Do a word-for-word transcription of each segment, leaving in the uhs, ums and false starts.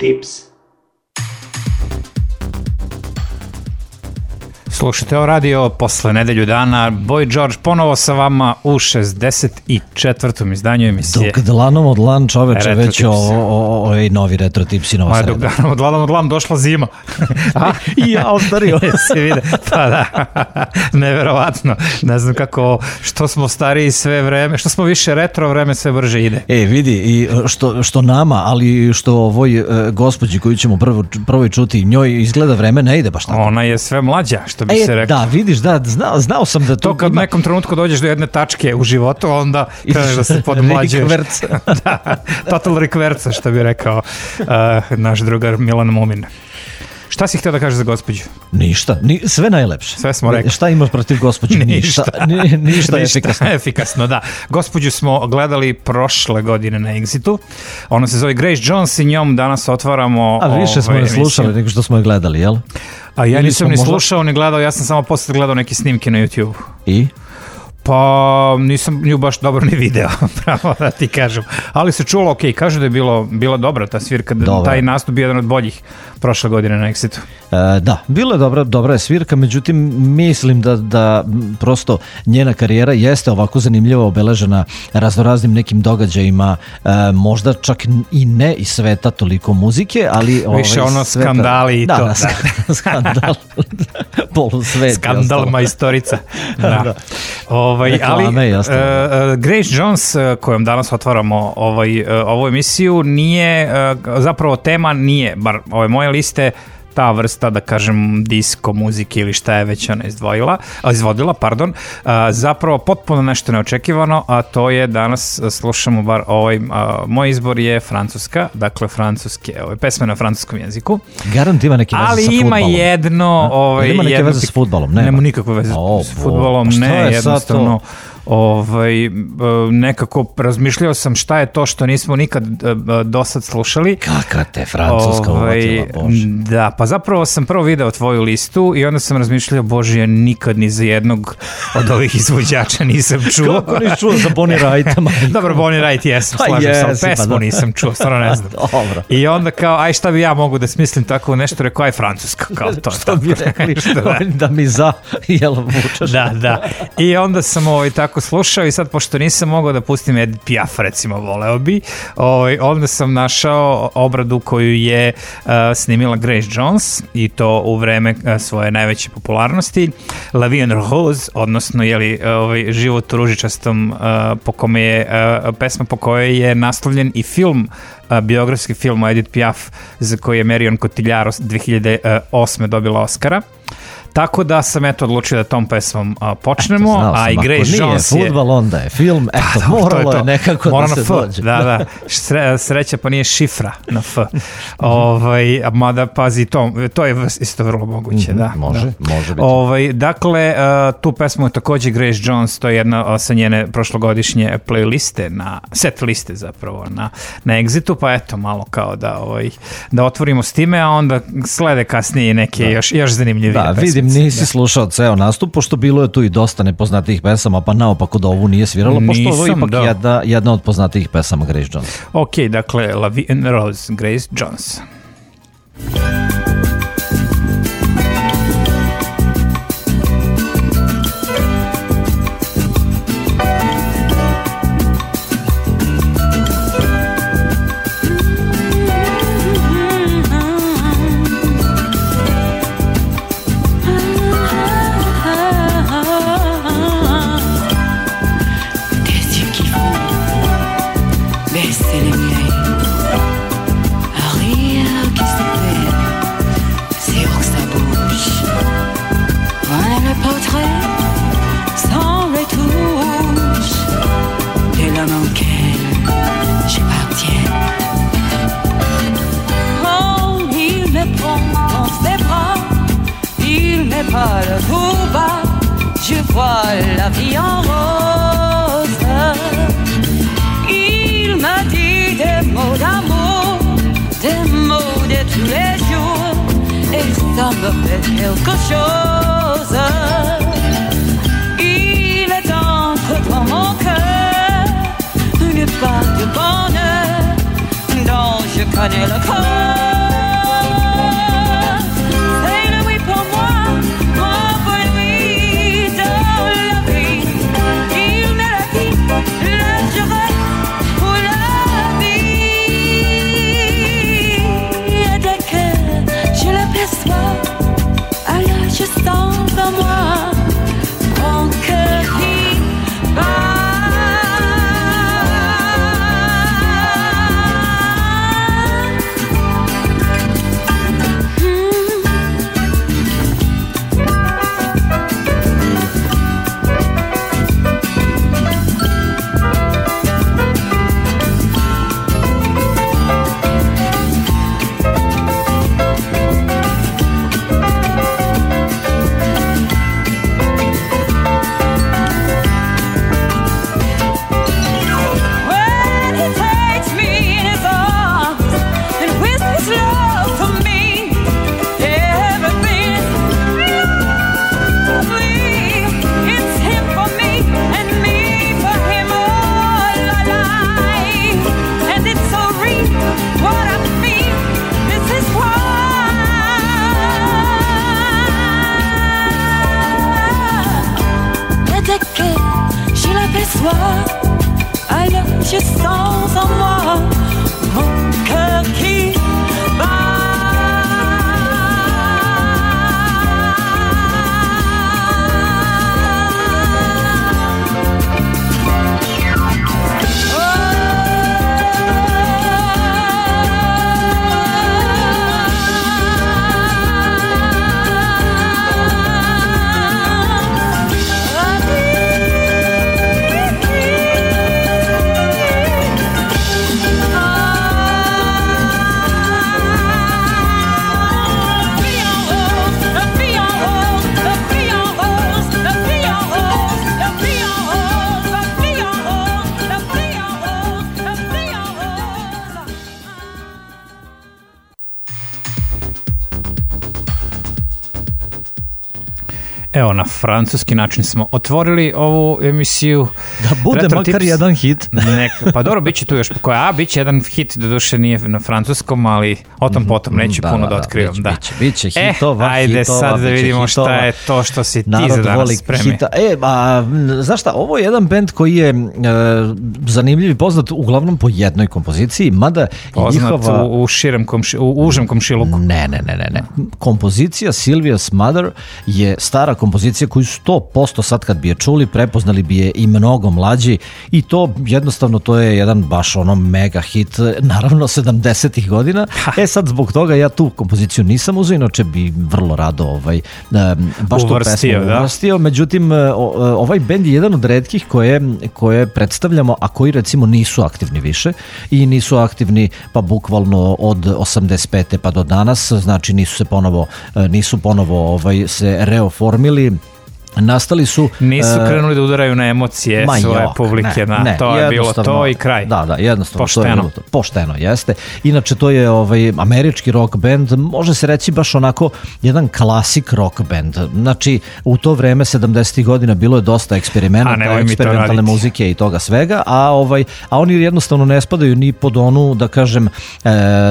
Tips. Slušajte o radio posle nedelju dana. Boy George ponovo sa vama u šezdeset četvrtom izdanju emisije. Dok dlanom od lan čoveče retro već o, o, o, dnovi retro tips i nova sreda. Dok dlanom od lan od lan došla zima. A, i ja ostario. Se vide. Pa da, neverovatno. Ne znam kako, što smo stariji sve vreme, što smo više retro, vreme sve brže ide. E, vidi, i što, što nama, ali što ovoj e, gospođi koju ćemo prvo, prvo čuti, njoj izgleda vreme ne ide baš tako. Ona je sve mlađa, što bi e, se rekao. Da, vidiš, da, znao, znao sam da to... To kad u ima... nekom trenutku dođeš do jedne tačke u životu, onda kreneš da se podmlađuješ. Da, total rekverca, što bi rekao uh, naš drugar Milan Mumin. Šta si htio da kažeš za gospođu? Ništa, ni, sve najlepše. Sve smo rekli. Šta imaš protiv gospođu? Ništa. Ništa, ništa je efikasno. efikasno, da. Gospođu smo gledali prošle godine na Exitu. Ona se zove Grace Jones i njom danas otvaramo... A više smo je slušali nego što smo je gledali, jel? A ja nisam ni možda... slušao ni gledao, ja sam samo posle gledao neke snimke na YouTube. I? Pa nisam nju baš dobro ni video, pravo da ti kažem. Ali se čulo, ok, kažu da je bilo, bila dobra ta svirka, da taj nastup bio jedan od boljih prošle godine na Exitu. E, da, bila je dobra, dobra je svirka, međutim mislim da, da prosto njena karijera jeste ovako zanimljivo obeležena raznoraznim nekim događajima, e, možda čak i ne iz sveta toliko muzike, ali... Više ovaj, ono sveta... skandali i da, to. Da, da. Skandal, polusvet. Skandal majstorica. Da. Da. Ovaj, Reklame, ali uh, Grace Jones, kojom danas otvaramo ovaj, uh, ovu emisiju, nije, uh, zapravo tema nije, bar ove moje liste, ta vrsta, da kažem, disco muzike ili šta je već ona izdvojila, izvodila, pardon, a, zapravo potpuno nešto neočekivano, a to je danas slušamo bar ovaj, a, moj izbor je francuska, dakle francuske, ovaj, pesme na francuskom jeziku. Garant ima neke veze ali sa fudbalom. Ali ima jedno... Ovaj, ima neke jedno, veze s fudbalom? Nema, nema nikakve veze oh, s fudbalom, pa ne, jednostavno... Ovaj, nekako razmišljao sam šta je to što nismo nikad do sad slušali. Kakva te francuska ovaj, uvatila, Bože. Da, pa zapravo sam prvo video tvoju listu i onda sam razmišljao, Bože, ja nikad ni za jednog od ovih izvođača nisam čuo. Kako nisi čuo za Bonnie Wright? Dobro, Bonnie Wright jesam, slažem yes, se, ali pesmu pa da. nisam čuo, stvarno ne znam. Dobro. I onda kao, aj šta bi ja mogu da smislim tako nešto, rekao, aj francuska, kao to. Što bi rekli, da. da mi za, jel vučeš? Da, da. I onda sam ovaj, tako slušao i sad, pošto nisam mogao da pustim Edith Piaf, recimo, voleo bi, ovaj, onda sam našao obradu koju je uh, snimila Grace Jones i to u vreme uh, svoje najveće popularnosti. La Vie en Rose, odnosno jeli, ovaj, život u ružičastom, uh, po kome je, uh, pesma po kojoj je naslovljen i film, uh, biografski film o Edith Piaf, za koji je Marion Cotillard dve hiljade osme dobila Oscara. Tako da sam eto odlučio da tom pesmom a, počnemo, eto, a i Grace Jones je... Nije fudbal, onda je film, eto, da, moralo je, je nekako Mora da se F. dođe. Da, da, Sre, sreća pa nije šifra na F. ovaj, mada, pazi, to, to je isto vrlo moguće, da. Može, da. može biti. Ovaj, dakle, uh, tu pesmu je takođe Grace Jones, to je jedna sa njene prošlogodišnje playliste, na, set liste zapravo, na, na Exitu, pa eto, malo kao da, ovaj, da otvorimo s time, a onda slede kasnije neke da. još, još zanimljivije da, pesme. Vidim, nisi da. slušao ceo nastup, pošto bilo je tu i dosta nepoznatijih pesama, pa naopako da ovu nije svirala, pošto ovo je ipak da. jedna, jedna od poznatijih pesama Grace Jones. Ok, dakle, La Vie en Rose, Grace Jones. Je vois la vie en rose. Il m'a dit des mots d'amour, des mots de tous les jours, et ça me fait quelque chose. Il est entre dans mon cœur une part de bonheur dont je connais le cause. soir, ailleurs je sens en moi mon cœur qui bat. Evo, na francuski način smo otvorili ovu emisiju. Da bude Retro makar tips. jedan hit. Neka, pa dobro, bit će tu još koja, a bit će jedan hit, doduše nije na francuskom, ali o tom potom neću Da, puno da, da da, otkrivam. biće, Da. biće, biće hitova, e, ajde hitova, sad da biće vidimo hitova. šta je to što si ti Narod za danas voli spremio. hita. E, a, znaš šta, ovo je jedan bend koji je e, zanimljiv i poznat uglavnom po jednoj kompoziciji, mada Poznat njihova... u, u, širem komši, u užem komšiluku. Ne, ne, ne, ne, ne. Kompozicija Sylvia's Mother je stara kompozicija koju sto posto sad kad bi je čuli, prepoznali bi je i mnogo mlađi i to jednostavno to je jedan baš ono mega hit, naravno sedamdesetih godina. E sad zbog toga ja tu kompoziciju nisam uzeo, inače bi vrlo rado ovaj, baš Uvrstio, tu pesmu da. uvrstio, međutim ovaj bend je jedan od retkih koje, koje predstavljamo, a koji recimo nisu aktivni više i nisu aktivni pa bukvalno od osamdeset pete pa do danas, znači nisu se ponovo, nisu ponovo ovaj, se reoformili. Nastali su... Nisu krenuli da udaraju na emocije Ma svoje jok, publike, ne, na, ne, to je bilo to i kraj. Da, da, jednostavno. Pošteno. To je bilo to. Pošteno, jeste. Inače, to je ovaj, američki rock band, može se reći baš onako jedan klasik rock band. Znači, u to vreme, sedamdesetih godina, bilo je dosta eksperimenata, eksperimentalne muzike i toga svega, a, ovaj, a oni jednostavno ne spadaju ni pod onu, da kažem, e,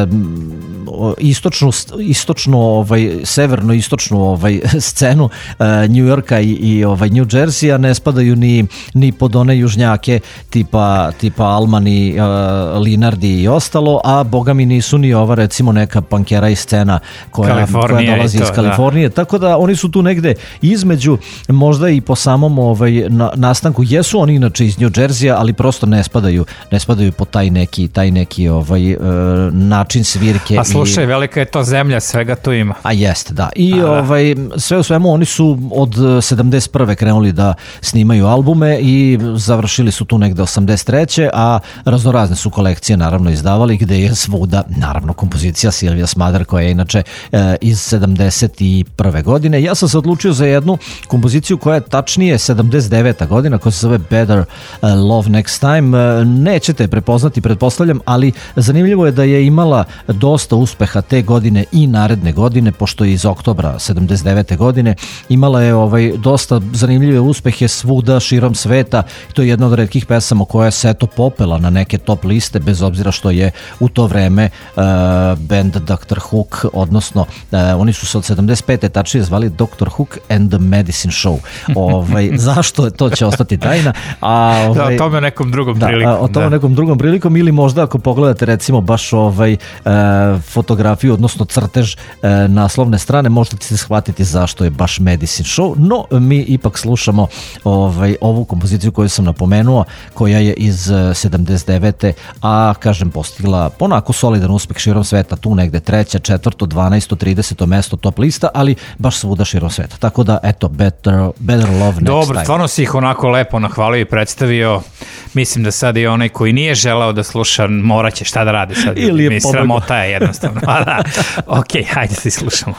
istočnu, istočno, ovaj, severno-istočnu ovaj, scenu e, New Yorka i i ovaj New Jersey, a ne spadaju ni, ni pod one južnjake tipa, tipa Almani, uh, Linardi i ostalo, a boga mi nisu ni ova recimo neka punkera i scena koja, koja dolazi to, iz Kalifornije, da. Tako da oni su tu negde između, možda i po samom ovaj, na, nastanku, jesu oni inače iz New Jersey, ali prosto ne spadaju, ne spadaju po taj neki, taj neki ovaj, uh, način svirke. A slušaj, i, velika je to zemlja, svega tu ima. A jeste, da. I a, ovaj, sve u svemu oni su od sedamdeset prve krenuli da snimaju albume i završili su tu negde osamdeset treće a raznorazne su kolekcije naravno izdavali gde je svuda naravno kompozicija Sylvia's Mother koja je inače e, iz sedamdeset prve godine. Ja sam se odlučio za jednu kompoziciju koja je tačnije sedamdeset deveta godina koja se zove Better uh, Love Next Time. E, nećete prepoznati, pretpostavljam, ali zanimljivo je da je imala dosta uspeha te godine i naredne godine, pošto je iz oktobra sedamdeset devete godine imala je ovaj dosta zanimljive uspehe svuda širom sveta. To je jedna od retkih pesama koja se eto popela na neke top liste, bez obzira što je u to vreme uh, band doktor Hook, odnosno uh, oni su se od sedamdeset pete tačnije zvali doktor Hook and the Medicine Show. Ovaj, zašto? To će ostati tajna. A, ovaj, da, o tome nekom drugom da, prilikom. O tome da. nekom drugom prilikom ili možda ako pogledate recimo baš ovaj, uh, fotografiju, odnosno crtež uh, naslovne strane, možda ćete shvatiti zašto je baš Medicine Show. No, mi ipak slušamo ovaj, ovu kompoziciju koju sam napomenuo, koja je iz sedamdeset devete a kažem postigla onako solidan uspeh širom sveta, tu negde treće, četvrto, dvanaesto, trideseto mesto top lista, ali baš svuda širom sveta. Tako da, eto, Better, better Love Next Dobro, Time. stvarno si ih onako lepo nahvalio i predstavio. Mislim da sad i onaj koji nije želeo da sluša, morat će šta da radi sad. Ili je mi pobegao. Sramota je jednostavno. A da. Ok, hajde da slušamo.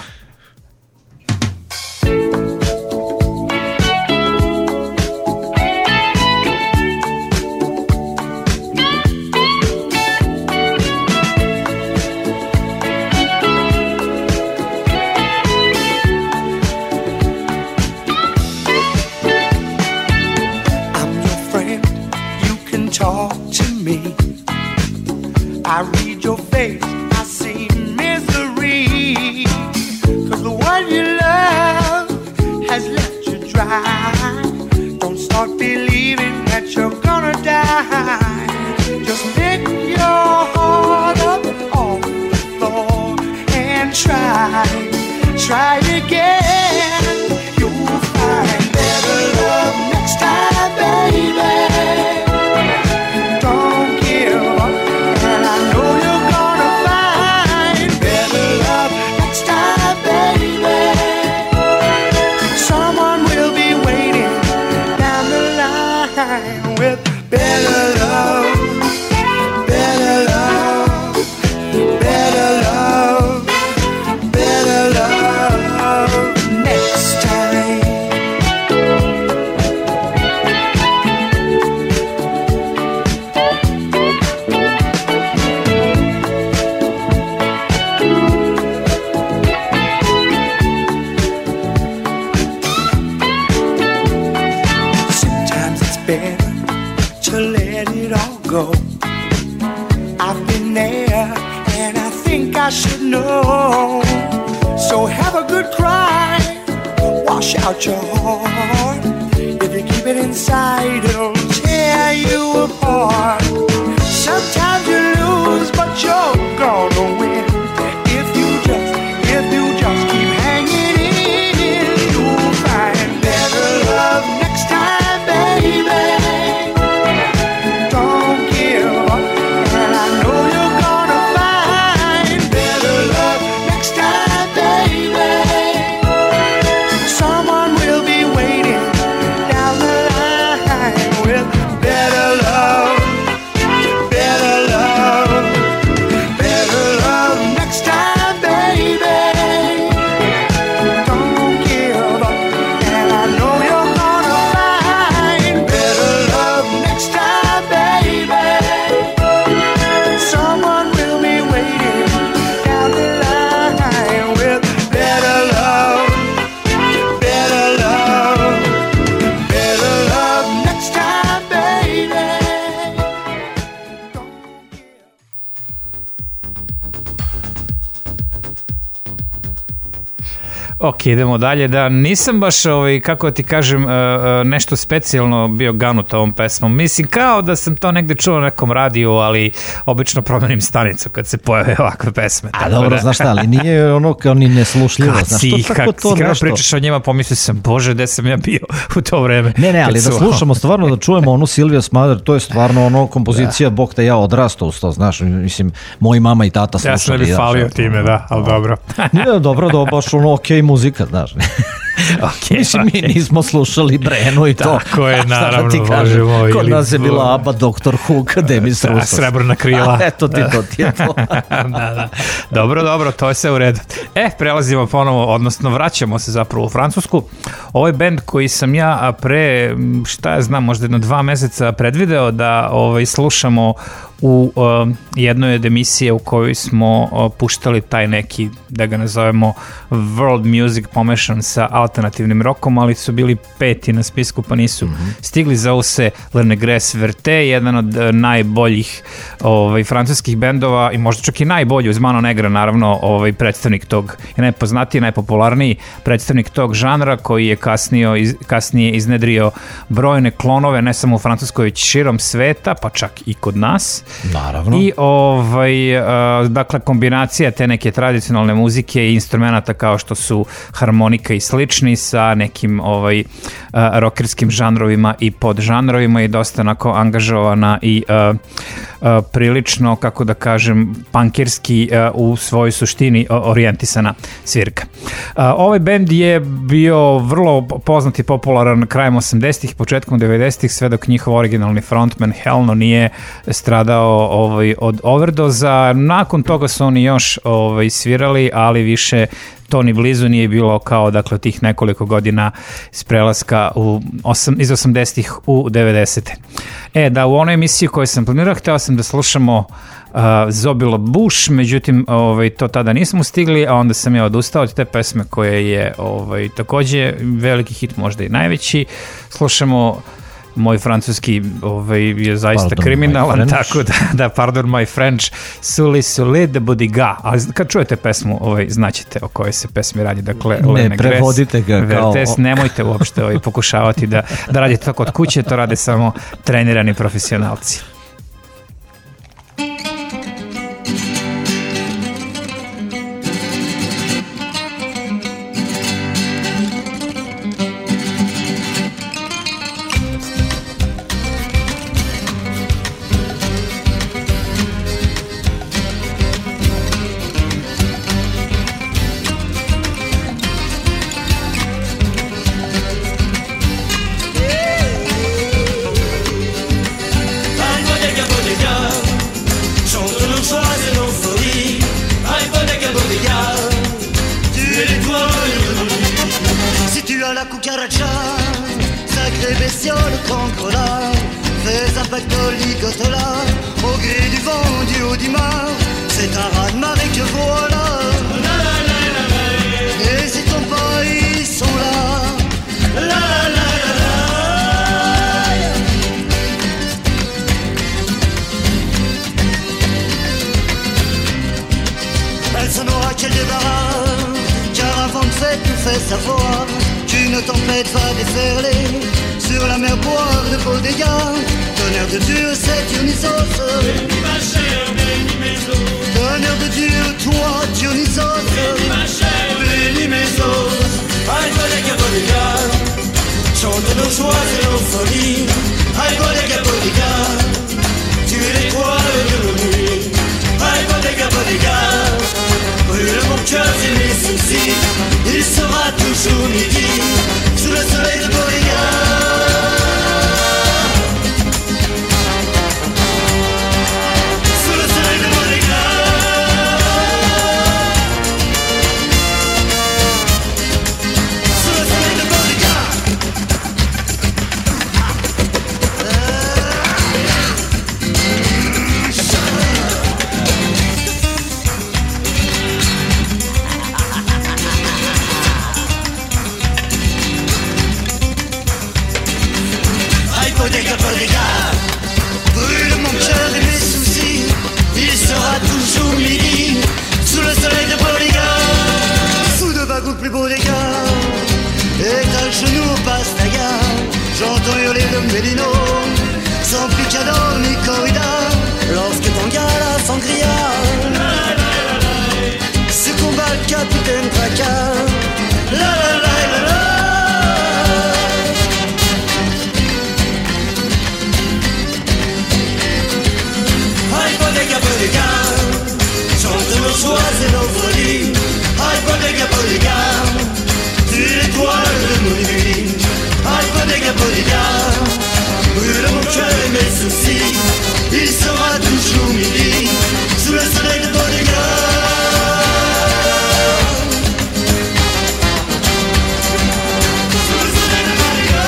I read your face, I see misery. Cause the one you love has left you dry. Don't start believing that you're line with better love, better love, better love, better love next time. Sometimes it's better to let it all go. I've been there and I think I should know. So have a good cry, wash out your heart. If you keep it inside, it'll tear you apart. Sometimes you lose, but you're gonna win. If you just, if you just keep hanging in, you'll find better love next time, baby. Don't give up, and I know you're gonna find better love next time, baby. Someone will be waiting down the line with better love, better love, better love next time, baby. Don't give up, and I know you're gonna find better love next time, baby. Someone will be waiting down the line with better love, better love, better love next time, baby. Ok, idemo dalje. Da, nisam baš, ovaj, kako ti kažem, uh, uh, nešto specijalno bio ganut ovom pesmom. Mislim, kao da sam to negde čuo na nekom radiju, ali obično promenim stanicu kad se pojave ovakve pesme. A dobro, da, znaš šta, ali nije ono kao ni neslušljivo. kad Znaš, si, to tako kad to si kada nešto. pričaš o njima, pomislio sam, bože, gde sam ja bio u to vreme. Ne, ne, ali Kad da su- slušamo stvarno, da čujemo onu Silvija Smader, to je stvarno ono kompozicija, bog te ja odrastao uz to, znaš, mislim, moji mama i tata slušali. Ja sam ne bi znaš, falio ono, time, da, ali dobro. Nije dobro, da baš ono okej muzika, znaš. Ok, Mislim, mi ok. nismo slušali Brenu i to. Tako je, Šta da naravno, ti Bože kažem, moj, kod ili- nas je bila Abba, doktor Hook, Demis Da, Roussos. srebrna krila. A, eto ti, to ti je to. da, da. Dobro, dobro, to je sve u redu. E, prelazimo ponovo, odnosno vraćamo se zapravo u Francusku. Ovo je bend koji sam ja a, pre, m, šta ja znam, možda jedno dva meseca predvideo da ovaj, slušamo u um, jednoj od emisije u kojoj smo uh, puštali taj neki, da ga nazovemo, world music pomešan sa alternativnim rokom, ali su bili peti na spisku pa nisu mm-hmm. stigli. Zove se Le Negres Verte, jedan od uh, najboljih ovaj, francuskih bendova i možda čak i najbolji uz Mano Negra, naravno, ovaj, predstavnik tog, je najpoznatiji, najpopularniji predstavnik tog žanra koji je kasnije, iz, kasnije iznedrio brojne klonove, ne samo u Francuskoj, već širom sveta, pa čak i kod nas. Naravno. I ovaj, uh, dakle, kombinacija te neke tradicionalne muzike i instrumenta kao što su harmonika i slični sa nekim ovaj, uh, rockerskim žanrovima i podžanrovima i dosta onako angažovana i uh, uh, prilično, kako da kažem, punkirski uh, u svojoj suštini uh, orijentisana svirka. Uh, ovaj bend je bio vrlo poznat i popularan krajem osamdesetih, početkom devedesetih, sve dok njihov originalni frontman Helno nije stradao ovaj, od overdoza. Nakon toga su oni još ovaj, svirali, ali više to ni blizu nije bilo kao, dakle, tih nekoliko godina iz prelaska u osam, iz osamdesetih u devedesete. E, da, u onoj emisiji koju sam planirao, hteo sam da slušamo uh, Zobilo Bush, međutim, ovaj, to tada nismo stigli, a onda sam ja odustao od te pesme koje je ovaj, takođe veliki hit, možda i najveći. Slušamo moj francuski ovaj, je zaista Pardon, kriminalan, my tako da, da, pardon my French, Suli Suli de Bodiga, ali kad čujete pesmu, ovaj, znaćete o kojoj se pesmi radi, dakle, Ne, Le Negres, prevodite ga kao- Vertes, nemojte uopšte ovaj, pokušavati da, da radite to kod kuće, to rade samo trenirani profesionalci. bestiole cancrola, fais un pactole ligotola, au gré du vent du haut du mar, c'est un raz-de-marée que voilà. N'hésitons pas, ils sont là. La la la la. Elle s'en aura quel débarras, car un vent de fête nous fait savoir qu'une tempête va déferler sur la mer boire de beaux dégâts. Tonnerre de Dieu, c'est Dionysos. Bénis ma chère, bénis mes os. Tonnerre de Dieu, toi Dionysos. Bénis ma chère, bénis mes os. Aïe, bodega, bodega, chante nos joies et nos folies. Aïe, bodega, bodega, tu es l'étoile de nos nuits. Aïe, bodega, bodega, brûle mon cœur et mes soucis. Il sera toujours midi sous le soleil de Bodega. Sous le soleil de Bodega. Sous le soleil de Bodega. Bodega, bodega, brûle mon cœur et mes soucis. Il sera toujours midi sous le soleil de Bodega. Sous de bagou plus beau des gars, et t'as le genou au pastaga. J'entends hurler le mélino, sans picador ni corrida. Lorsque ton gars la sangria se combat le capitaine Tracas. La la la la la. Bodega, bodega, chante nos joies et nos folies. Aïe, bodega, bodega, tu es l'étoile de nos nuits. Aïe, bodega, bodega, brûle mon cœur et mes soucis. Il sera toujours midi sous le soleil de Bodega. Sous le soleil de Bodega.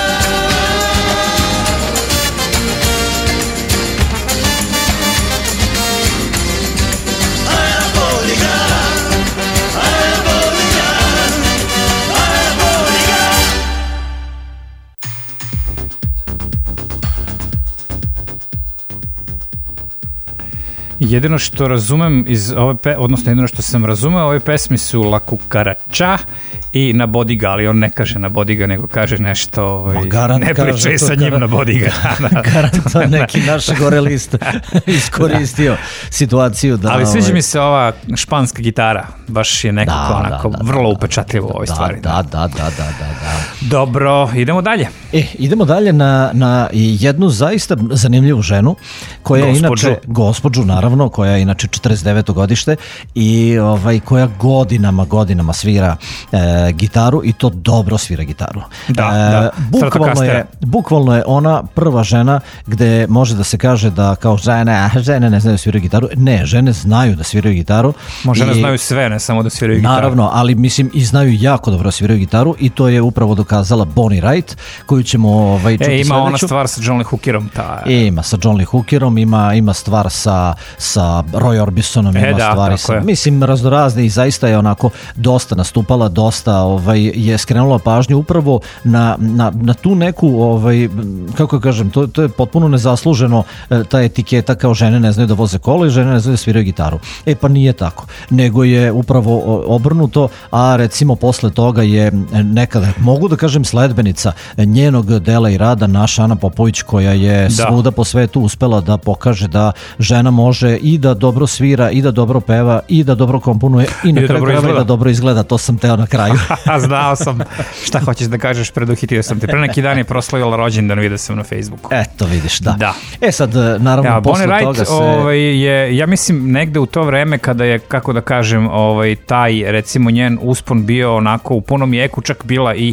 Jedino što razumem iz ove pe, odnosno jedino što sam razumeo, ove pesmi su La Cucaracha i Na Bodiga, ali on ne kaže Na Bodiga, nego kaže nešto, ovaj, ne pričaj sa njim Na Bodiga. Garantno neki naš gorelist iskoristio situaciju. Da, ali sviđa ovaj... mi se ova španska gitara, baš je nekako da, onako da, da, vrlo da, upečatljivo u ovoj da, stvari. Da, da, da, da, da, da. Dobro, idemo dalje. E, idemo dalje na, na jednu zaista zanimljivu ženu, koja je inače, gospođu naravno, koja je inače četrdeset deveto godište i ovaj, koja godinama, godinama svira e, gitaru i to dobro svira gitaru. Da, e, da. Bukvalno je, bukvalno je ona prva žena gde može da se kaže da kao žene, žene ne znaju da sviraju gitaru. Ne, žene znaju da sviraju gitaru. Žene i, znaju sve, ne samo da sviraju gitaru. Naravno, ali mislim i znaju jako dobro da sviraju gitaru i to je upravo dokazala Bonnie Raitt, koju ćemo ovaj, čuti e, ima sledeću. ona stvar sa John Lee Hookerom. Ta... E, ima sa John Lee Hookerom, ima, ima stvar sa, sa Roy Orbisonom, ima e, da, stvari sa, je. mislim, raznorazne i zaista je onako dosta nastupala, dosta ovaj, je skrenula pažnju upravo na, na, na tu neku, ovaj, kako kažem, to, to je potpuno nezasluženo, ta etiketa kao žene ne znaju da voze kolo i žene ne znaju da sviraju gitaru. E pa nije tako, nego je upravo obrnuto, a recimo posle toga je nekada, mogu da kažem, sledbenica njenog dela i rada naša Ana Popović, koja je da. svuda po svetu uspela da pokaže da žena može i da dobro svira, i da dobro peva, i da dobro komponuje, i na kraju krajeva i da dobro izgleda. To sam teo na kraju. Znao sam šta hoćeš da kažeš, preduhitio sam te. Pre neki dan je proslavila rođendan, vidio sam na Facebooku. Eto, vidiš, da. da. E sad, naravno, ja, posle Bonnie toga Raitt, se... ovaj, je, ja mislim, negde u to vreme kada je, kako da kažem, ovaj, taj, recimo, njen uspon bio onako u punom jeku, čak bila i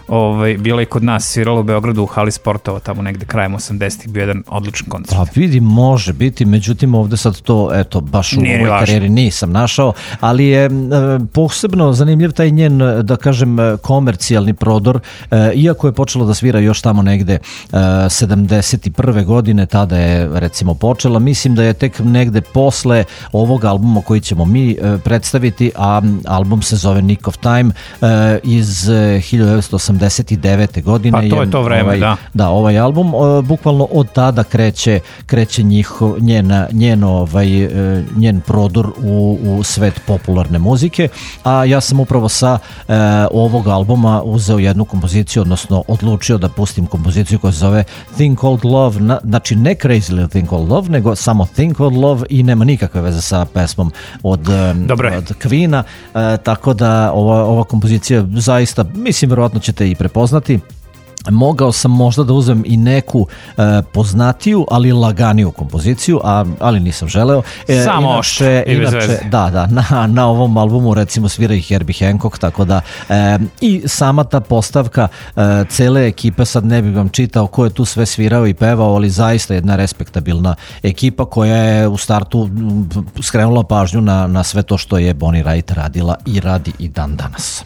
ovaj, bila i kod nas, svirala u Beogradu u hali sportova, tamo negde krajem osamdesetih, bio jedan odličan koncert. Pa vidi, može biti, međutim ovde sad to, eto, baš u Nije ovoj važno. karijeri nisam našao, ali je e, posebno zanimljiv taj njen, da kažem, komercijalni prodor, e, iako je počela da svira još tamo negde e, sedamdeset prve godine, tada je recimo počela, mislim da je tek negde posle ovog albuma koji ćemo mi e, predstaviti, a album se zove Nick of Time e, iz hiljadu devetsto osamdeset devete godine. Pa to je to vreme, ovaj, da. Da, ovaj album, e, bukvalno od tada kreće, kreće njihov, njen, njen, ovaj, e, njen prodor u, u svet popularne muzike, a ja sam upravo sa e, ovog albuma uzeo jednu kompoziciju, odnosno odlučio da pustim kompoziciju koja se zove Thing Called Love, na, znači ne Crazy Little Thing Called Love, nego samo Thing Called Love i nema nikakve veze sa pesmom od, od Queena, e, tako da ova, ova kompozicija zaista, mislim, verovatno ćete i prepoznati. Mogao sam možda da uzmem i neku e, poznatiju, ali laganiju kompoziciju, a, ali nisam želeo. E, Samo inače, i bez inače, veze. Da, da, na, na ovom albumu recimo svira i Herbie Hancock, tako da e, i sama ta postavka e, cele ekipe, sad ne bih vam čitao ko je tu sve svirao i pevao, ali zaista jedna respektabilna ekipa koja je u startu skrenula pažnju na, na sve to što je Bonnie Wright radila i radi i dan danas.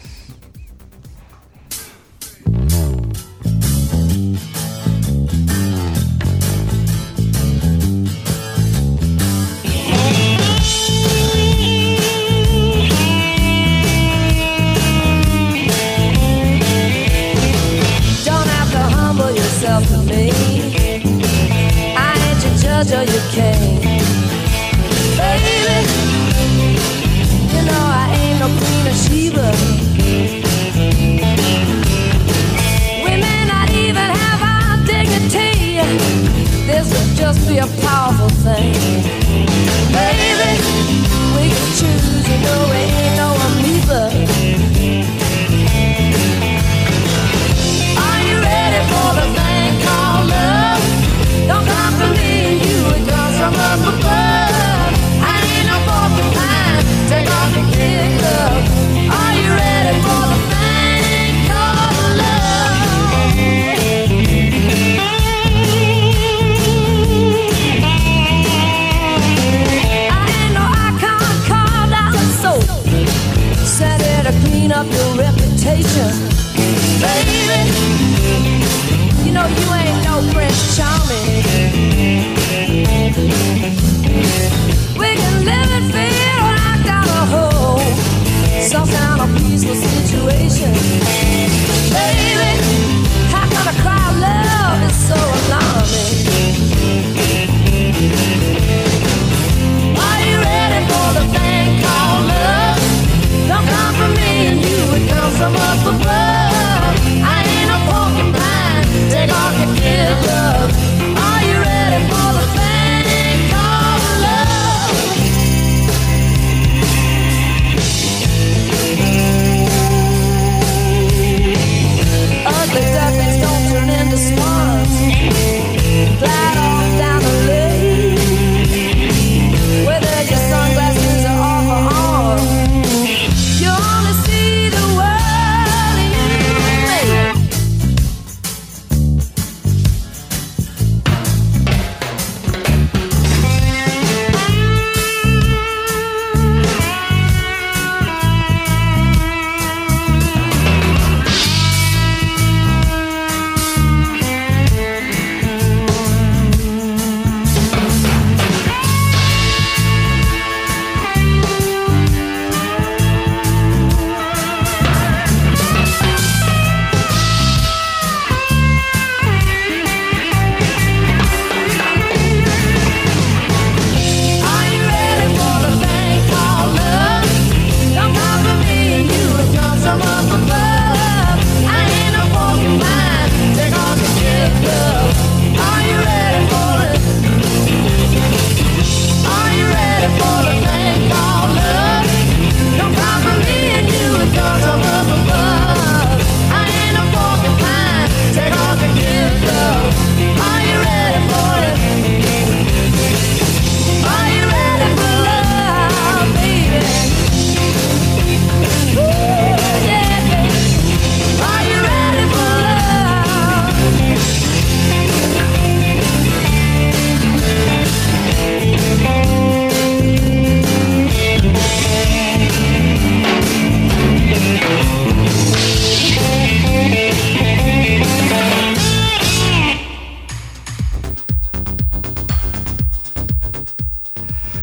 To me, I ain't your judge or your king, baby. You know I ain't no Queen of Sheba. We may not even have our dignity. This would just be a powerful thing, baby. We can choose, you know we ain't no amoeba. Are you ready for the thing called love? Don't come from me and you, it comes from up above. I ain't no porcupine, take off your kid glove. Are you ready for the thing called love?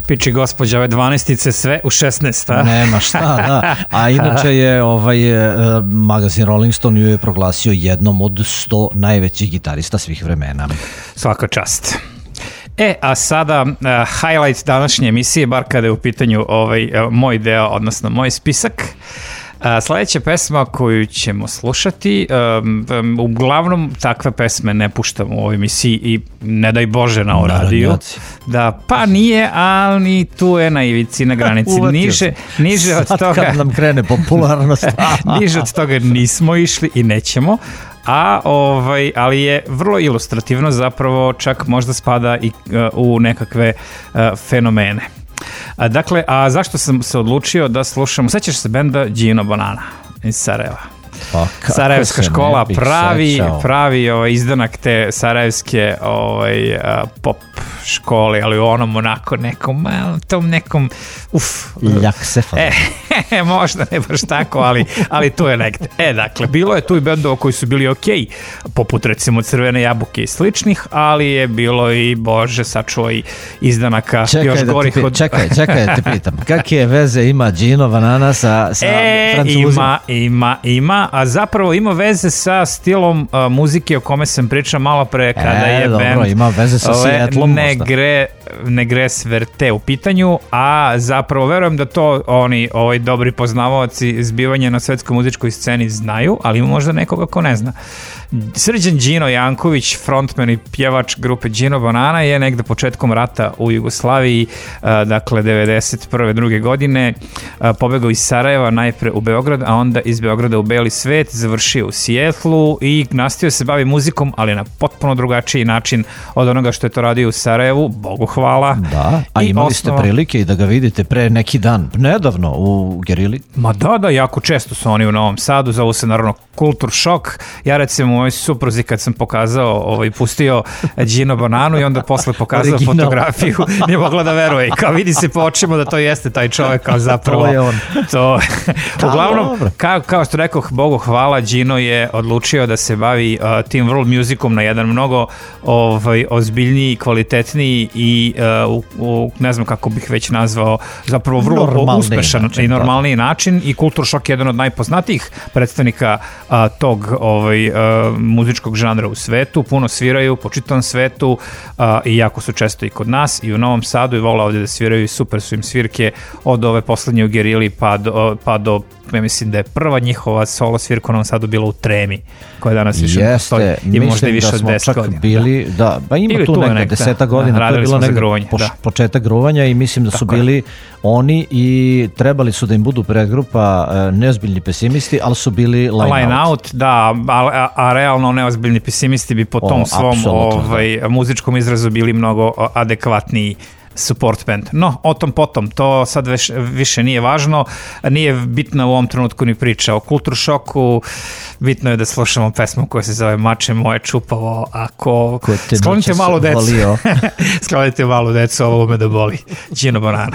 Piči gospođa, ove dvanaestice sve u šesnaest, a? Nema šta, da. A inače je ovaj e, magazin Rolling Stone ju je proglasio jednom od sto najvećih gitarista svih vremena. Svaka čast. E, a sada uh, highlight današnje emisije, bar kada je u pitanju ovaj, uh, moj deo, odnosno moj spisak. Uh, sledeća pesma koju ćemo slušati, um, um, uglavnom takve pesme ne puštamo u ovoj emisiji i ne daj Bože na radiju. Da, pa nije, ali tu je na ivici, na granici. Niže, niže od Sad toga... kad nam krene popularnost. niže od toga nismo išli i nećemo. A ovaj, ali je vrlo ilustrativno, zapravo čak možda spada i uh, u nekakve uh, fenomene. A, dakle, a zašto sam se odlučio da slušam, sećaš se benda Gino Banana iz Sarajeva? Pa, Sarajevska škola, pravi, pravi ovaj, izdanak te sarajevske ovaj, uh, pop škole, ali u onom onako nekom, tom nekom, uf. Ljak sefan. E, možda ne baš tako, ali, ali tu je negde. E, dakle, bilo je tu i bendova koji su bili okej, poput recimo Crvene jabuke i sličnih, ali je bilo i, Bože, sačuvaj izdanaka čekaj još da gorih pi, od... Čekaj, čekaj da te pitam, kakve veze ima Gino Banana sa, sa e, Francuzima? Ima, ima, ima, a zapravo ima veze sa stilom uh, muzike o kome sam pričao malo pre kada e, je dobro, band ima veze sa Seattlom možda. Negre, Negres Verte u pitanju, a zapravo verujem da to oni, ovaj dobri poznavaoci zbivanja na svetskoj muzičkoj sceni znaju, ali ima možda nekoga ko ne zna. Srđan Đino Janković, frontman i pjevač grupe Gino Banana, je negde početkom rata u Jugoslaviji, dakle devedeset prve druge godine, pobegao iz Sarajeva najpre u Beograd, a onda iz Beograda u beli svet, završio u Sijetlu i nastavio se bavi muzikom, ali na potpuno drugačiji način od onoga što je to radio u Sarajevu, Bogu hvala. Da, a I imali osnova... ste prilike i da ga vidite pre neki dan, nedavno u Gerili? Ma da, da, jako često su oni u Novom Sadu, zovu se naravno Kultur Šok. Ja recimo mojoj supruzi kad sam pokazao, ovaj, pustio Gino Bananu i onda posle pokazao Original. Fotografiju, nije mogla da veruje. Kao vidi se po očima da to jeste taj čovjek, kao zapravo. To je on. To, uglavnom, kao, kao što rekoh, Bogu hvala, Gino je odlučio da se bavi uh, tim world musicom na jedan mnogo ovaj, ozbiljniji, kvalitetniji i uh, u, u, ne znam kako bih već nazvao, zapravo vrlo normalniji uspešan način, i normalniji da. način i Kultur Šok je jedan od najpoznatijih predstavnika a, tog ovaj, a, muzičkog žanra u svetu, puno sviraju po čitavom svetu a, i jako su često i kod nas i u Novom Sadu i vole ovdje da sviraju i super su im svirke od ove poslednje u Gerili pa do, pa do ja mislim da je prva njihova solo svirka u Novom Sadu bila u Tremi, koja danas više Jeste, postoji i možda i više od deset godina. Bili, da, pa ima Ili tu, tu negde nekda, deseta godina, da, to je bilo negde gruvanje, poš, da. početak gruvanja i mislim da su Tako bili je. oni i trebali su da im budu predgrupa uh, Neozbiljni pesimisti, ali su bili Line, Line Out. out, da, a, a, a realno Neozbiljni pesimisti bi po O, tom svom apsolutno, ovaj, da. muzičkom izrazu bili mnogo adekvatniji support band. No, o tom potom, to sad veš, više nije važno, nije bitna u ovom trenutku ni priča o Kultur Šoku, bitno je da slušamo pesmu koja se zove Mače moje čupavo, ako sklonite malu decu, sklonite malu decu, ovo me da boli. Gino Banana.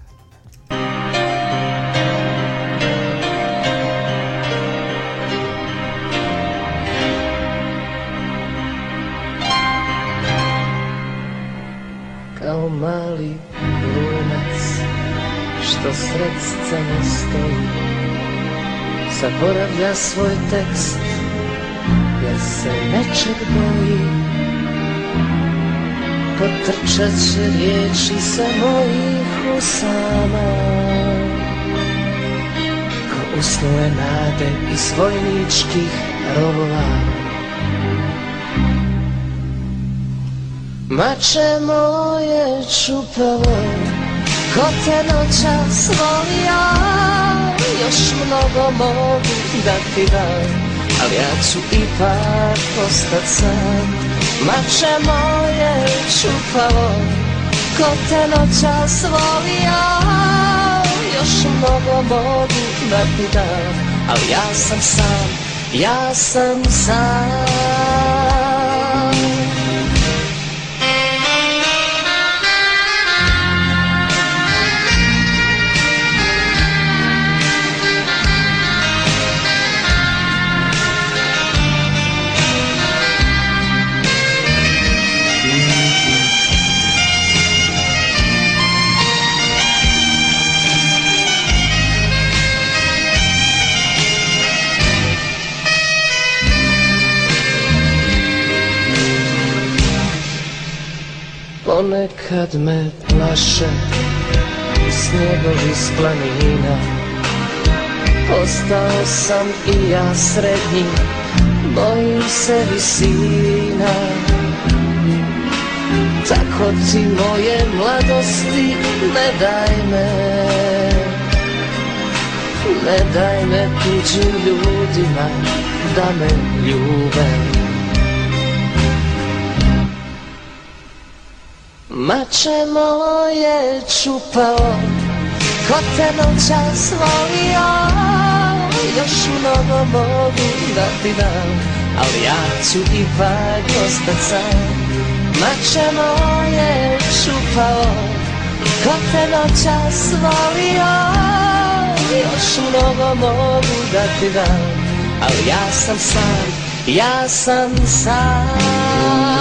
Kao mali glumac što sred scene stoji, zaboravlja svoj tekst jer se nečeg boji. Potrčat će riječi sa mojih usana, ko usnule nade iz vojničkih rovova. Mače moje čupavo, ko te noćas volio, još mnogo mogu da ti dam, ali ja ću ipak ostat sam. Mače moje čupavo, ko te noćas volio, još mnogo mogu da ti dam, ali ja sam sam, ja sam sam. Ponekad me plaše snjegovi s planina. Postao sam i ja srednji, bojim se visina. Tako ti moje mladosti ne daj me, ne daj me tuđim ljudima da me ljube. Mače moje čupao, ko te noćas volio, još mnogo mogu da ti dam, ali ja ću ipak ostat sam. Mače moje čupao, ko te noćas volio, još mnogo mogu da ti dam, ali ja sam sam, ja sam sam.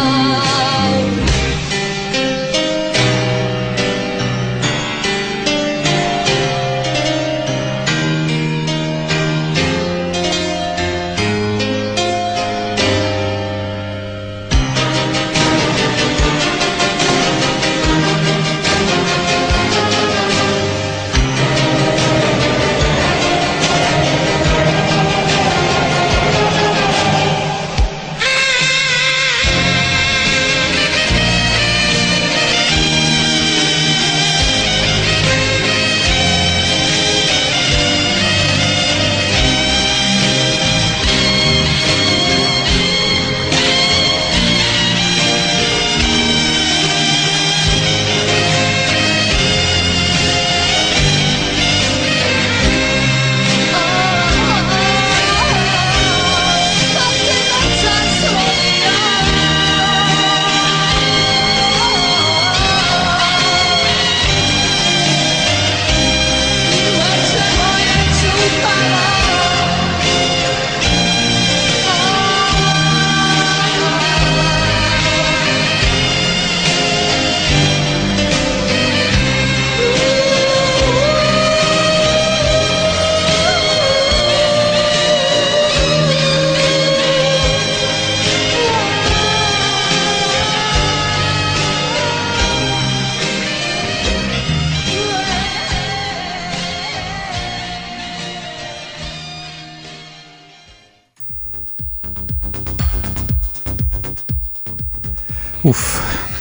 Uf,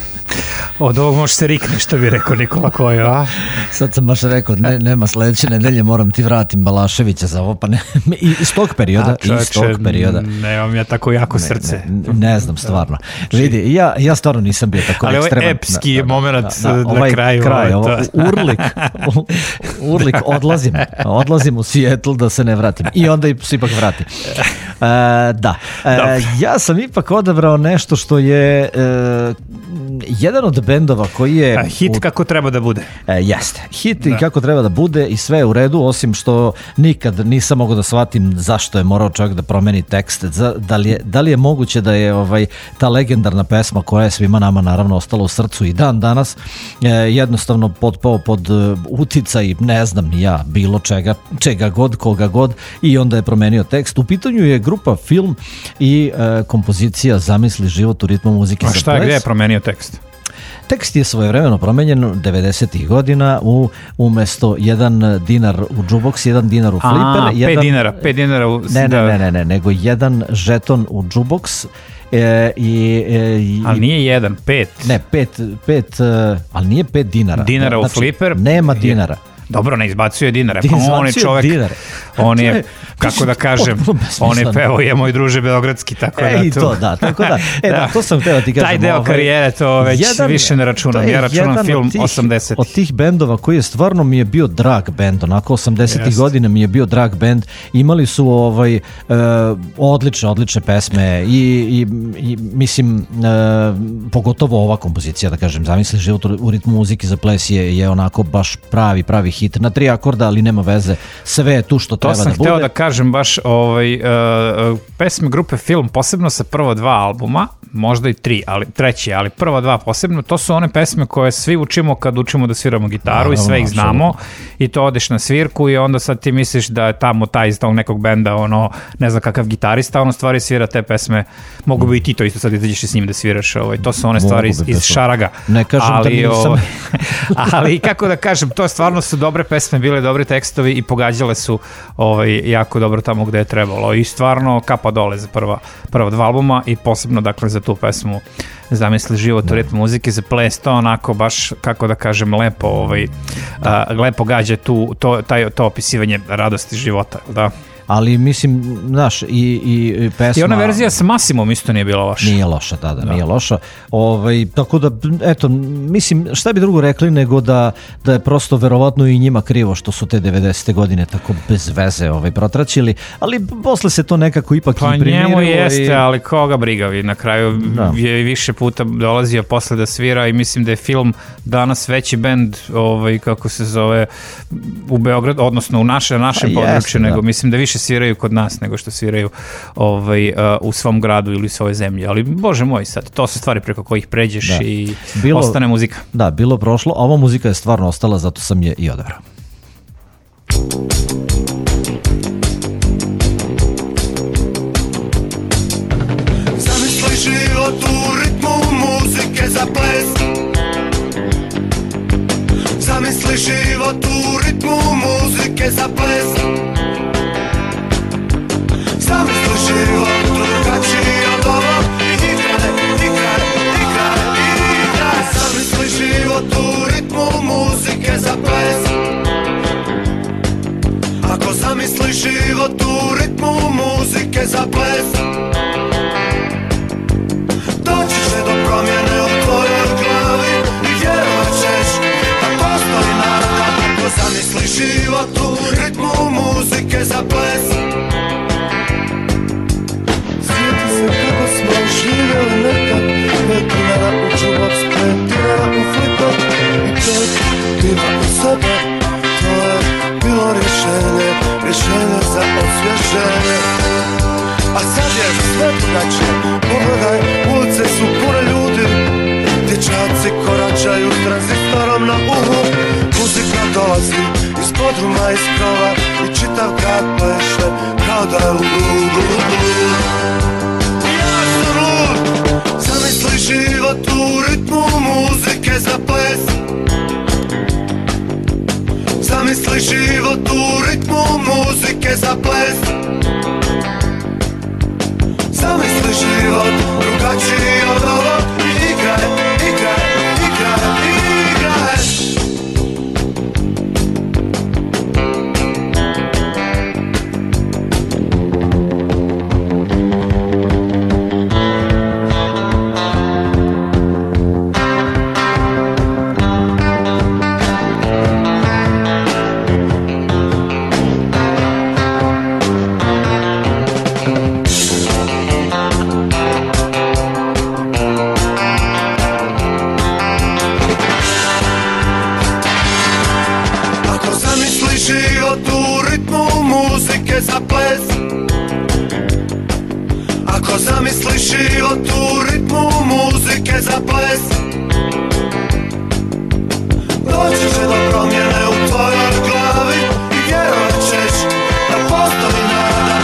od ovog može se rikne, što bi rekao Nikola Kojo, a? Sad sam baš rekao, ne, nema sledeće nedelje, moram ti vratim Balaševića za ovo, pa ne, iz tog perioda, čoveče, iz tog perioda. Nemam ja tako jako ne, srce. Ne, ne znam, stvarno. Vidi, ja, ja stvarno nisam bio tako ali ekstreman. Ali ovaj epski moment na, na, na ovaj kraju. Kraj, ovo, ovo, urlik, urlik, odlazim, odlazim u Seattle da se ne vratim. I onda se ipak vratim. E, da, e, ja sam ipak odabrao nešto što je e, jedan od bendova koji je... A, hit u, kako treba da bude. E, jeste, hit da. I kako treba da bude i sve je u redu, osim što nikad nisam mogao da shvatim zašto je morao čovjek da promeni tekst. Da li je, da li je moguće da je ovaj, ta legendarna pesma koja je svima nama naravno ostala u srcu i dan danas e, jednostavno potpao pod uticaj, ne znam ni ja, bilo čega, čega god, koga god, i onda je promenio tekst. U pitanju je grupa Film i e, kompozicija Zamisli život u ritmu muzike za ples. A šta je, gdje je promenio tekst? Tekst je svojevremeno promenjen devedesetih godina u umesto jedan dinar u džuboks, jedan dinar u fliper. A, jedan, pet dinara, pet dinara u... Ne, ne, ne, ne, ne, nego jedan žeton u džuboks. E, i, e, i, ali nije jedan, pet. Ne, pet, pet, ali nije pet dinara. Dinara znači, u fliper. Nema dinara. Dobro, ne izbacuje dinare, pa on je čovek, dinare. on je, kako da kažem, on je pevao je moj druže beogradski, tako e, da to... I to, da, tako da, e, da. da to sam hteo ti kažem. Taj deo ovaj, karijere, to već jedan, više ne računam, ja računam film osamdesetih. Od tih bendova koji je stvarno mi je bio drag bend, onako osamdesetih godina mi je bio drag bend, imali su ovaj, uh, odlične, odlične pesme i, i, i mislim, uh, pogotovo ova kompozicija, da kažem, Zamisli život u ritmu muzike za ples je, je onako baš pravi, pravi hit na tri akorda, ali nema veze, sve je tu što To treba sam da bude. hteo da kažem baš ovaj, uh, uh, pesme grupe Film, posebno sa prva dva albuma, možda i tri, ali treći, ali prva dva posebno, to su one pesme koje svi učimo kad učimo da sviramo gitaru i sve ih znamo i to odeš na svirku i onda sad ti misliš da je tamo taj iz tog nekog benda, ono, ne znam kakav gitarista, ono stvari svira te pesme, mogu bi i ti to isto sad izađeš i s njim da sviraš, ovaj, to su one stvari iz, iz šaraga. Ne kažem ali, da nisam. Ovaj, ali kako da kažem, to stvarno su dobre pesme, bile dobri tekstovi i pogađale su ovaj, jako dobro tamo gde je trebalo i stvarno kapa dole za prva, prva dva albuma i posebno dakle za tu pesmu Zamisli život u ritmu muzike, za ples, to onako baš, kako da kažem, lepo, ovaj, a, lepo gađa tu, to, taj, to opisivanje radosti života, da. Ali mislim, znaš, i, i pesma... I ona verzija sa Masimom isto nije bila loša. Nije loša tada, da. nije loša. Ovaj, tako da, eto, mislim, šta bi drugo rekli nego da, da je prosto verovatno i njima krivo što su te devedesete godine tako bez veze ovaj, protraćili, ali posle se to nekako ipak pa i primirilo. Pa njemu jeste, i... ali koga briga, na kraju da. je više puta dolazio posle da svira i mislim da je Film danas veći bend, ovaj, kako se zove, u Beogradu, odnosno u naše, našem pa području, jeste, nego da. mislim da više sviraju kod nas nego što sviraju ovaj, uh, u svom gradu ili u svojoj zemlji, ali bože moj sad, to su stvari preko kojih pređeš da. i bilo, ostane muzika. Da, bilo prošlo, a ova muzika je stvarno ostala, zato sam je i odabrao. Zamisli život u ritmu muzike za ples. Zamisli život u ritmu muzike za ples. Zamisli život drugačiji od ovog i igraj, igraj, igraj, igraj. Zamisli život u ritmu muzike za ples. Ako zamisliš život u ritmu muzike za ples, doći će do promjene u tvojoj glavi i vjerovat ćeš da postoji nada. Ako zamisliš život u ritmu muzike za ples, kako smo živjeli nekad, vetrina u čuvac, pretirana u flipak i pet piva u sebe. To je bilo rješenje, rješenje za osvježenje. A sad je sve drugačije, pogledaj, ulice su pune ljudi, dječaci koračaju s tranzistorom na uhu. Muzika dolazi iz podruma, iz krova i čitav grad pleše kao da je lud. Zamisli život u ritmu muzike za ples. Zamisli život u ritmu muzike za ples. Zamisli život drugačiji od ovog i igraj, igraj, igraj, igraj. Za ples. Ako zamisliš život u ritmu muzike za ples, doći će do promjene u tvojoj glavi i vjerovat ćeš da postoji nada.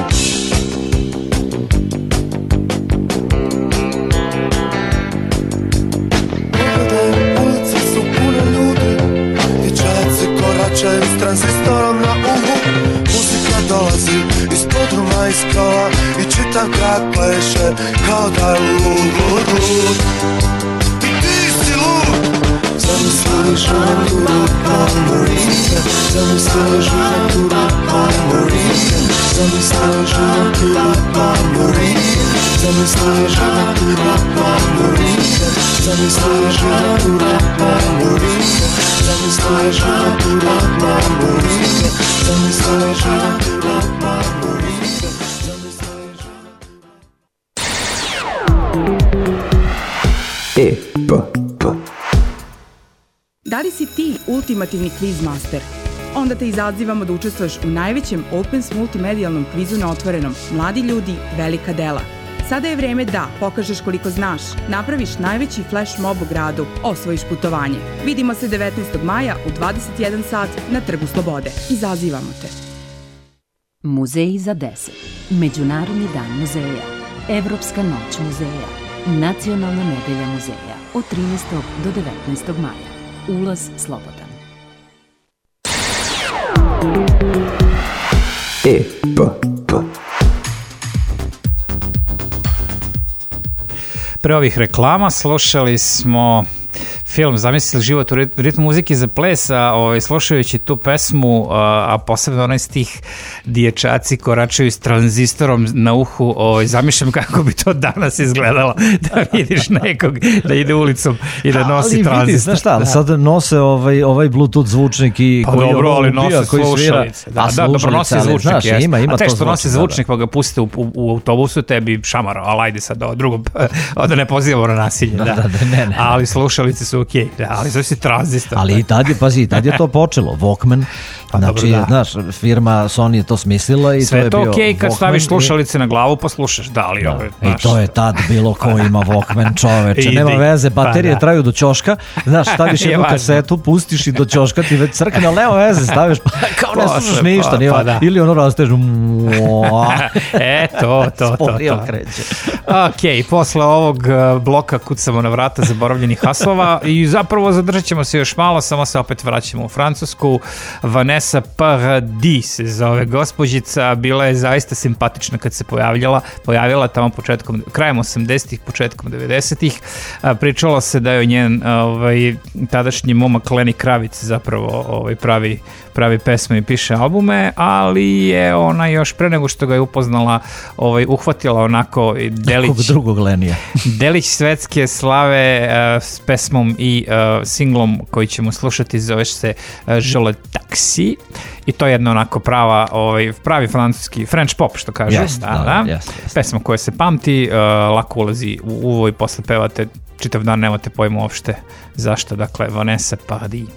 Pogledaj, ulice su pune ljudi, dječaci koračaju s tranzistorom na uhu. Dolazi iz podruma, iz krova i čitav grad pleše kao da je lud, lud, lud. I ti si lud. Zamisli život u ritmu muzike, zamisli život u ritmu muzike, zamisli život u ritmu muzike, zamisli život u ritmu muzike, zamisli život u ritmu muzike, zamisli život u ritmu muzike, zamisli život u ritmu muzike, zamisli život. E P P Da li si ti ultimativni kviz master? Onda te izazivamo da učestvuješ u najvećem Opens multimedijalnom kvizu na otvorenom Mladi ljudi, velika dela. Sada je vreme da pokažeš koliko znaš, napraviš najveći flash mob u gradu, osvojiš putovanje. Vidimo se devetnaestog maja u dvadeset jedan sat na Trgu Slobode. Izazivamo te. Muzeji za deset. Međunarodni dan muzeja. Evropska noć muzeja. Nacionalna nedelja muzeja. Od trinaestog do devetnaestog maja. Ulaz slobodan. E, P, P. Pre ovih reklama slušali smo film Zamislili život u ritmu muzike za ples, a ovaj, slušajući tu pesmu, a, a posebno onaj stih dječaci koračaju s tranzistorom na uhu, ovaj, zamišljam kako bi to danas izgledalo, da vidiš nekog da ide ulicom i da nosi ali tranzistor. Vidi, znaš šta, ali sad nose ovaj, ovaj Bluetooth zvučnik i pa koji dobro, ali nose koji slušalice. Da, da, dobro nosi zvučnik. Znaš, jest. ima, ima a te što zvučnik, nosi zvučnik pa ga pustite u, u, u autobusu, tebi šamaro, ali ajde sad ovo drugo, da ne pozivamo na nasilje. Da, da, da, ne, ne. Ali slušalice su okej, okay, da, ali sve si tranzistor. Ali i tad je, pazi, i tad je to počelo, Walkman, pa, znači, dobro, da. Znaš, firma Sony je to smislila i sve to je to bio okej okay, kad Walkman staviš slušalice i... na glavu pa slušaš, da li da. Ove, i to je tad bilo ko ima Walkman, čoveče, nema veze, baterije pa, da. traju do ćoška, znaš, staviš jednu kasetu, pustiš i do ćoška ti već crkne, ali nema veze, staviš, pa, kao ne slušaš ništa, pa, pa, da. Ili ono rastež, e, to, to, to, to. kreće. Ok, posle ovog bloka kucamo na vrata zaboravljenih haslova i zapravo zadržat ćemo se još malo, samo se opet vraćamo u Francusku. Vanessa Paradis se zove gospođica, bila je zaista simpatična kad se pojavljala, pojavila tamo početkom, krajem osamdesetih, početkom devedesetih. Pričalo se da je njen ovaj, tadašnji momak Lenny Kravitz zapravo ovaj, pravi, pravi pesme i piše albume, ali je ona još pre nego što ga je upoznala ovaj, uhvatila onako delić, drugog Lenija. delić svetske slave uh, s pesmom i uh, singlom koji ćemo slušati, zove se uh, Je le taxi i to je jedna onako prava, ovaj, pravi francuski French pop što kaže. Yes, da, da, da. Yes, yes. Pesma koja se pamti, uh, lako ulazi u uvo i posle pevate čitav dan, nemate pojma uopšte zašto. Dakle, Vanessa Paradis.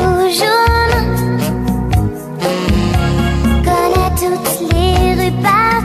Connaît toutes les rues par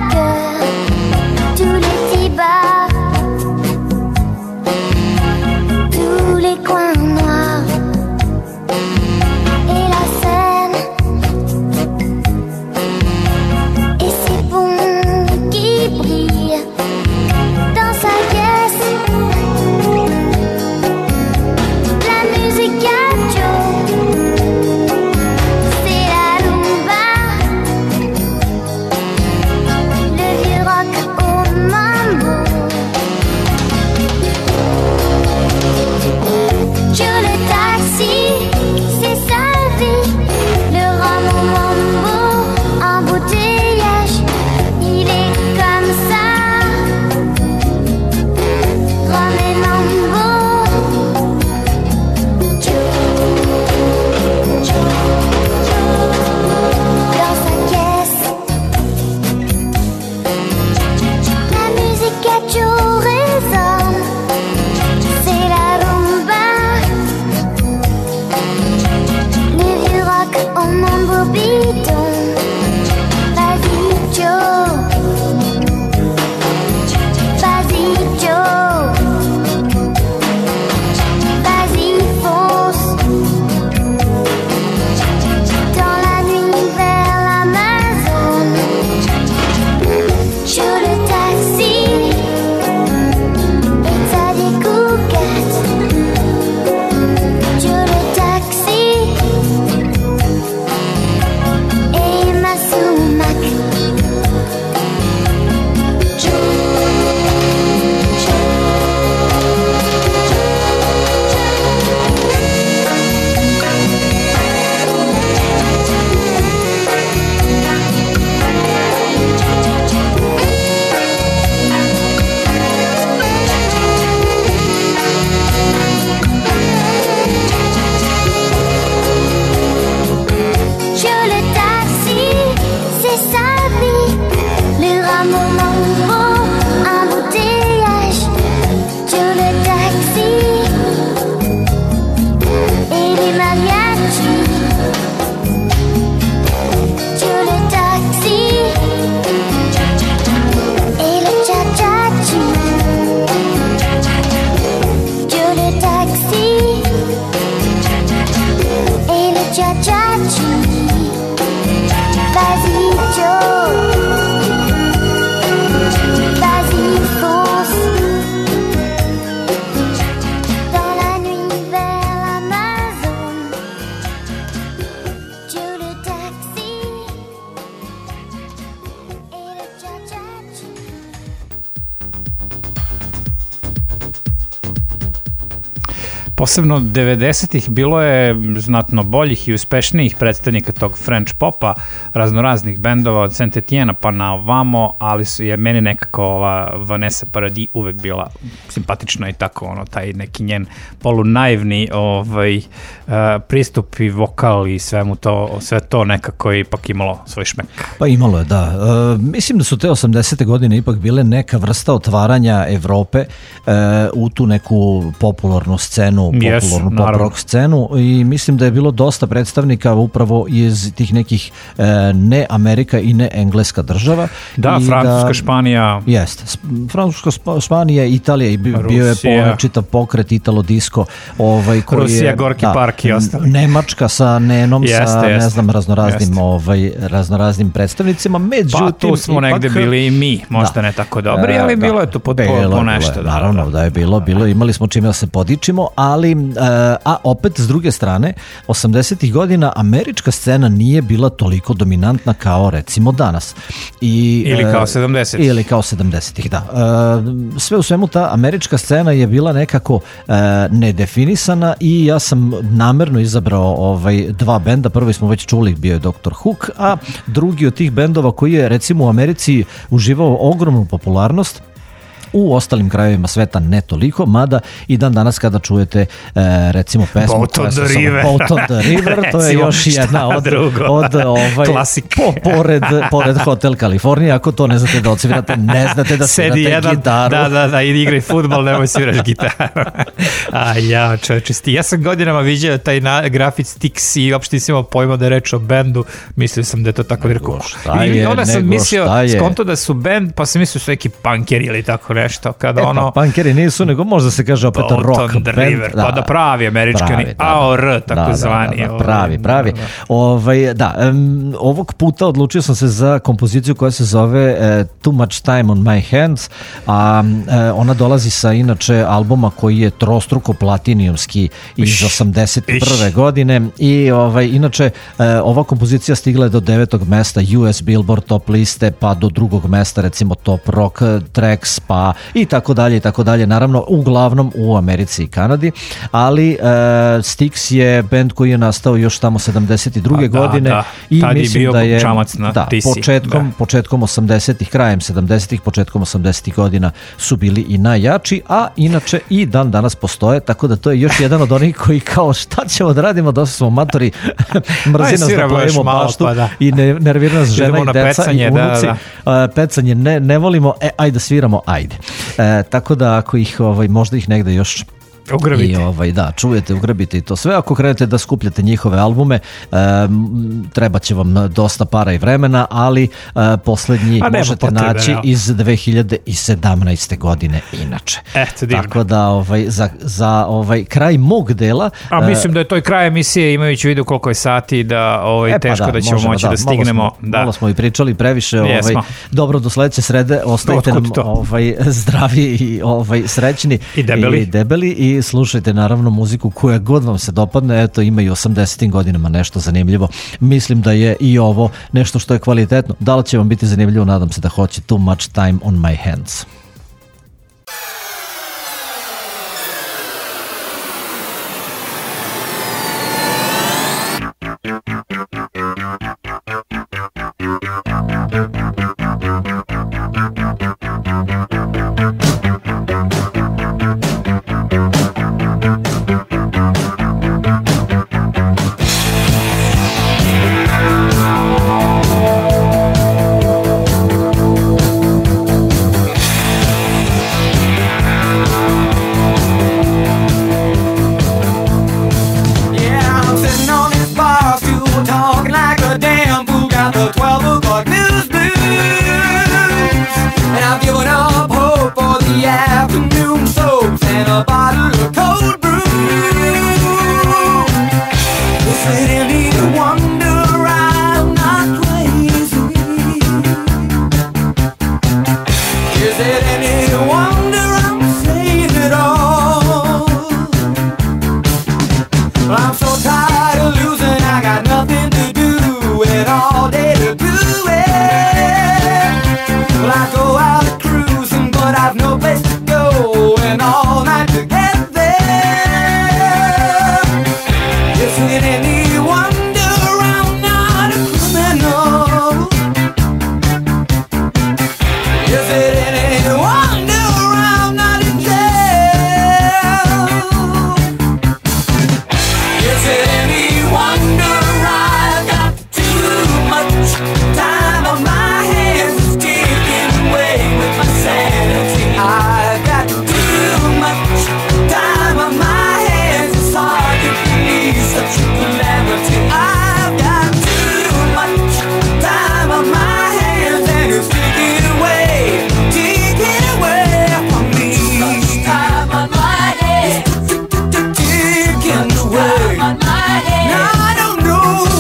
cha-cha-chi. Vas-y Joe, vas-y fonce. Dans la nuit vers l'Amazon, Joe le taxi et le cha-cha-chi. Posebno devedesetih bilo je znatno boljih i uspešnijih predstavnika tog French popa, raznoraznih bendova od Saint Etienne pa na ovamo, ali su je meni nekako ova Vanessa Paradis uvek bila simpatična i tako ono, taj neki njen polunaivni ovaj, uh, pristup i vokal i svemu to, sve to nekako je ipak imalo svoj šmek. Pa imalo je, da. E, mislim da su te osamdesete godine ipak bile neka vrsta otvaranja Evrope e, u tu neku popularnu scenu, popularnu Yes, pop rock scenu i mislim da je bilo dosta predstavnika upravo iz tih nekih e, ne Amerika i ne engleska država. Da, I Francuska, da, Španija. Jeste. Francuska, Sp- Španija, Italija i bio, bio je Rusija. po čitav pokret Italo disco. Ovaj, koji Rusija, je, Gorki park i ostali. Nemačka sa Nenom, Jeste, sa ne jeste. znam raznoraznim, Jeste. ovaj, raznoraznim predstavnicima. Međutim, Pa tu smo ipak- negde bili i mi, možda Da. ne tako dobri, E, ali da. bilo je tu po, po, Bilo po je, nešto. bilo je, Da, naravno da je bilo, bilo, imali smo čime da se podičimo, ali e, a opet s druge strane, osamdesetih godina američka scena nije bila toliko dominantna kao recimo danas. I, Ili e, kao sedamdesetih. Ili kao sedamdesetih, da. E, sve u svemu ta američka scena je bila nekako e, nedefinisana i ja sam namerno izabrao ovaj, dva benda. Prvi smo već čuli, bio je doktor Hook, a drugi od tih bendova koji je recimo u Americi uživao ogromnu popularnost, u ostalim krajevima sveta ne toliko, mada i dan danas kada čujete e, recimo pesmu Boat koja on se the zove River. Boat on the River, to je Recimo, još šta jedna od, drugo? od ovaj, Klasik. po, pored, pored Hotel Kalifornija, ako to ne znate da odsvirate, ne znate da Sedi svirate jedan, gitaru. da, da, da, i igraj fudbal, nemoj sviraš gitaru. A ja, čoveče, sti. Ja sam godinama viđao taj na, grafit Styx i uopšte nisam imao pojma da je reč o bendu, mislio sam da je to tako rekao. šta I je, onda sam nego mislio, šta je. skonto da su bend, pa sam mislio su neki punkeri ili tako nešto, kada E, ono... pa, punkeri nisu, nego možda se kaže opet Boat rock on the band. River, pa da pravi američkani, pravi, da, A O R, da, tako da, zvani. da, da, ovaj, pravi, pravi. da, da. Ovaj, da, um, ovog puta odlučio sam se za kompoziciju koja se zove uh, Too Much Time on My Hands, a uh, ona dolazi sa inače albuma koji je trostruko platinijumski iz osamdeset prve godine i ovaj, inače uh, ova kompozicija stigla je do devetog mesta U S Billboard top liste, pa do drugog mesta recimo Top Rock Tracks, pa i tako dalje i tako dalje, naravno uglavnom u Americi i Kanadi, ali uh, Styx je band koji je nastao još tamo sedamdeset druge Pa da, godine da. i Tad je mislim bio da je čamac na da, Tisi, početkom, da. početkom osamdesetih, krajem sedamdesetih, početkom osamdesetih godina su bili i najjači, a inače i dan danas postoje, tako da to je još jedan od onih koji kao šta ćemo da radimo, dosta smo matori, mrzi Aj, nas da sviramo još pojemo malo, baštu pa da. i ne, nervira nas žena Idemo i na deca pecanje, i da, unuci. da. A, pecanje ne, ne volimo, e, ajde da sviramo, ajde. E, tako da ako ih, ovaj, možda ih negde još Ugrabite. I ovaj, da, čujete, ugrabite i to sve. Ako krenete da skupljate njihove albume, um, treba će vam dosta para i vremena, ali uh, poslednji A nema možete potrebe, naći ja. iz dve hiljade sedamnaeste. godine inače. Eto, divno. Tako da ovaj, za, za ovaj kraj mog dela... A mislim da je to i kraj emisije, imajući u vidu koliko je sati, da ovaj, E, pa teško da, ćemo možemo, moći da, stignemo. Malo smo, da. malo smo i pričali previše. Ovaj, Jesmo. dobro, do sledeće srede. Ostajte Otkud nam to? ovaj, zdravi i ovaj, srećni. I debeli. I debeli i slušajte naravno muziku koja god vam se dopadne. Eto, ima i osamdesetim godinama nešto zanimljivo. Mislim da je i ovo nešto što je kvalitetno. Da li će vam biti zanimljivo? Nadam se da hoće. Too Much Time on My Hands.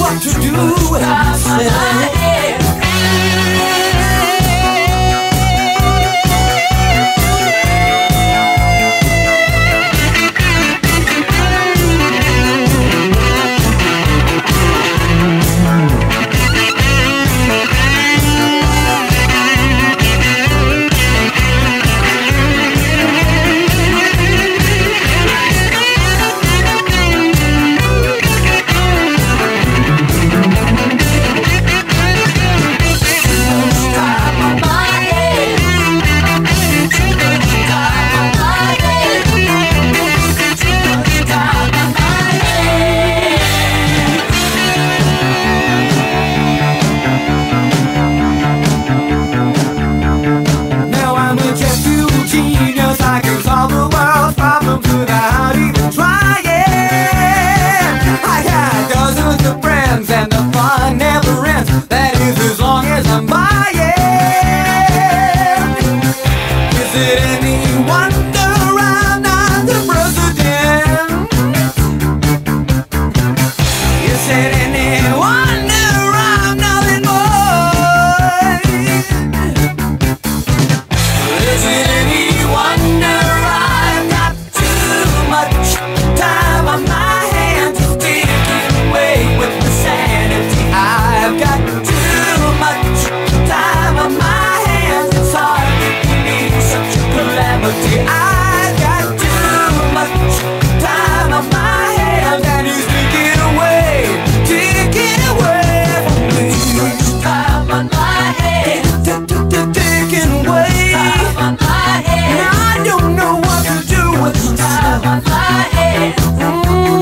what to do.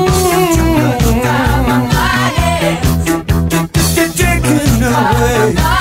Taken away.